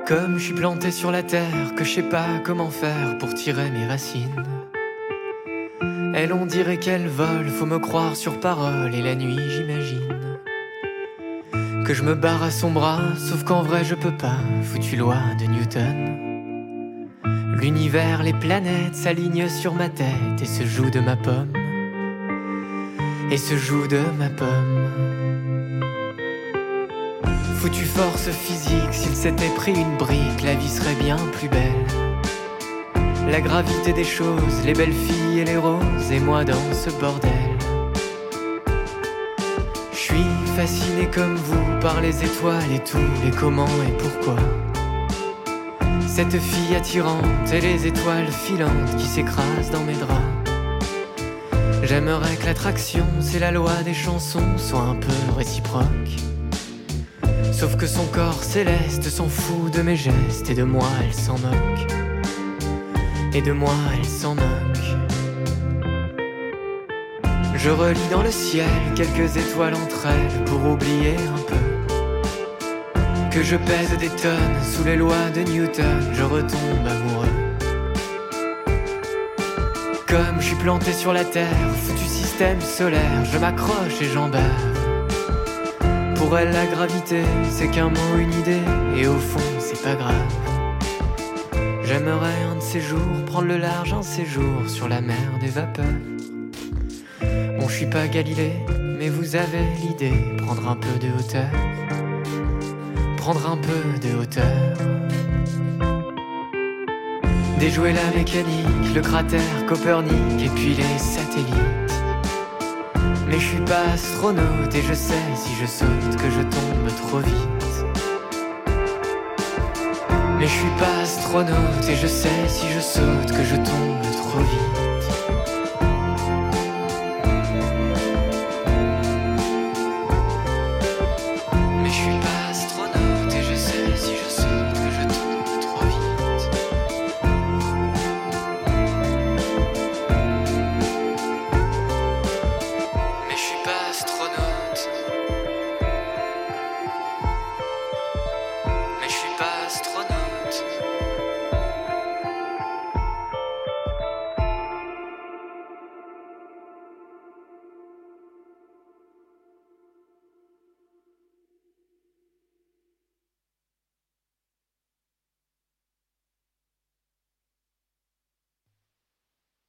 Comme je suis planté sur la terre, que je sais pas comment faire pour tirer mes racines. Elle, on dirait qu'elle vole, faut me croire sur parole. Et la nuit, j'imagine que je me barre à son bras, sauf qu'en vrai je peux pas. Foutue loi de Newton. L'univers, les planètes s'alignent sur ma tête et se jouent de ma pomme. Et se jouent de ma pomme. Foutue force physique, s'il s'était pris une brique, la vie serait bien plus belle. La gravité des choses, les belles filles et les roses, et moi dans ce bordel. Je suis fasciné comme vous par les étoiles et tous les comment et pourquoi. Cette fille attirante et les étoiles filantes qui s'écrasent dans mes draps. J'aimerais que l'attraction, c'est la loi des chansons, soit un peu réciproque. Sauf que son corps céleste s'en fout de mes gestes, et de moi elle s'en moque. Et de moi elle s'en moque. Je relis dans le ciel quelques étoiles entre elles pour oublier un peu que je pèse des tonnes sous les lois de Newton. Je retombe amoureux. Comme je suis planté sur la terre, foutu système solaire, je m'accroche et j'en bave. Pour elle la gravité, c'est qu'un mot, une idée, et au fond c'est pas grave. J'aimerais un de ces jours prendre le large un séjour sur la mer des vapeurs. Bon, je suis pas Galilée, mais vous avez l'idée, prendre un peu de hauteur. Prendre un peu de hauteur. Déjouer la mécanique, le cratère Copernic, et puis les satellites. Mais je suis pas astronaute et je sais si je saute que je tombe trop vite. Mais je suis pas astronaute et je sais si je saute que je tombe trop vite.